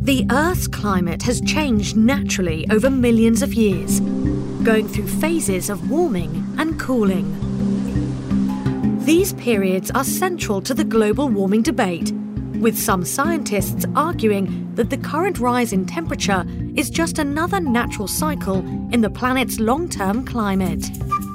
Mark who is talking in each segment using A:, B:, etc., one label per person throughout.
A: The Earth's climate has changed naturally over millions of years, going through phases of warming and cooling. These periods are central to the global warming debate, with some scientists arguing that the current rise in temperature is just another natural cycle in the planet's long-term climate.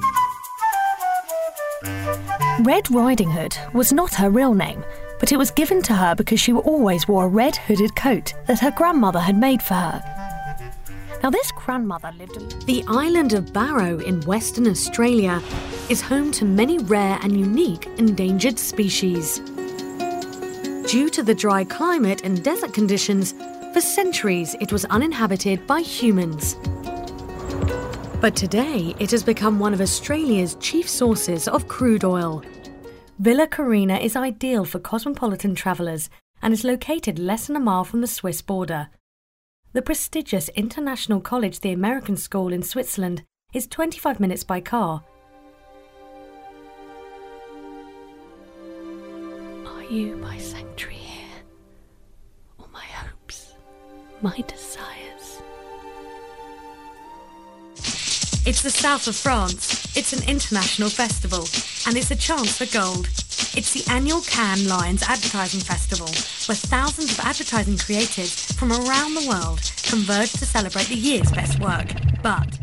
B: Red Riding Hood was not her real name, but it was given to her because she always wore a red hooded coat that her grandmother had made for her. Now, this grandmother lived in...
A: The island of Barrow in Western Australia is home to many rare and unique endangered species. Due to the dry climate and desert conditions, for centuries it was uninhabited by humans. But today it has become one of Australia's chief sources of crude oil. Villa Carina is ideal for cosmopolitan travellers and is located less than a mile from the Swiss border. The prestigious International College, the American School in Switzerland, is 25 minutes by car. Are you my sanctuary here, or my hopes, my desires? It's the south of France. It's an international festival, and it's a chance for gold. It's the annual Cannes Lions Advertising Festival, where thousands of advertising creatives from around the world converge to celebrate the year's best work. But